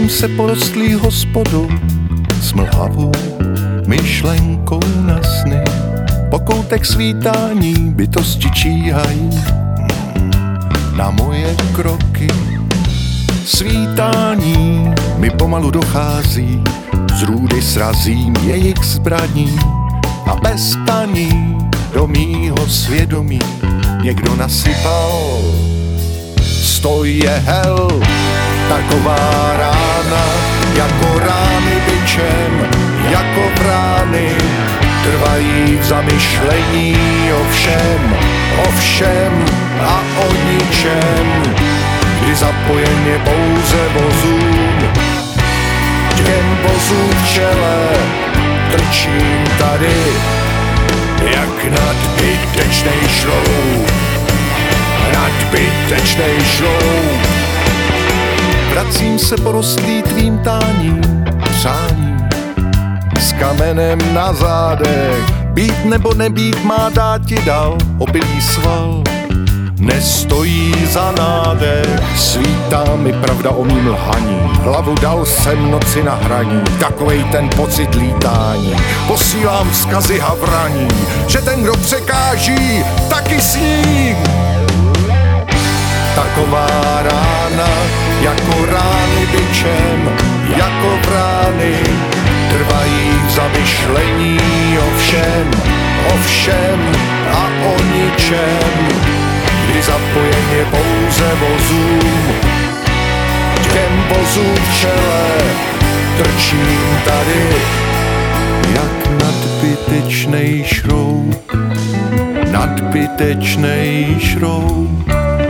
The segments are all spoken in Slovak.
Vracím se porostlý hospodu s mlhavou myšlenkou na sny. Po koutech svítání bytosti číhají na moje kroky. Svítání mi pomalu dochází, z růdy srazím jejich zbraní a bez taní do mýho svědomí někdo nasypal. Stoj je hel, taková rána, jako rány bičem, jako vrány, trvají v zamyšlení o všem a o ničem, kdy zapojen je pouze vozům. Těm vozům v čele trčím tady, jak nadbytečnej šroub. Nadbytečnej šroub. Vracím se porostlý tvým táním, přáním, s kamenem na zádech. Být nebo nebýt má dát ti dal obilý sval. Nestojí za nádech, svítá mi pravda o mým lhaní. Hlavu dal jsem noci na hraní, takovej ten pocit lítání. Posílám vzkazy havraní, že ten, kdo překáží, taky sní. Taková rána, jako rány bičem, jako vrány, trvají v zamyšlení o všem a o ničem, kdy zapojen je pouze vozům. Těm vozům v čele trčím tady, jak nadbytečnej šroub. Nadbytečnej šroub.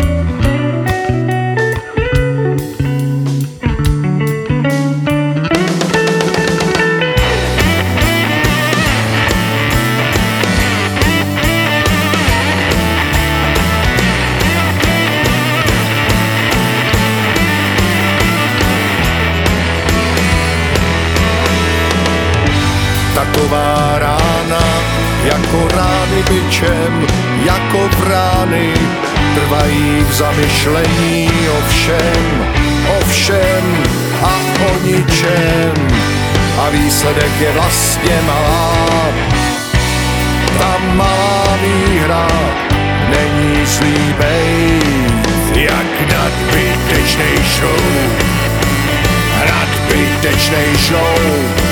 Taková rána, jako rány bičem, jako vrány, trvají v zamyšlení o všem a o ničem. A výsledek je vlastně malá, ta malá výhra není zlý bejt, jak nadbytečnej šroub. Nadbytečnej šroub.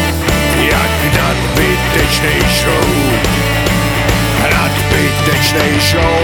Jak nadbytečnej šroub. Nadbytečnej šroub.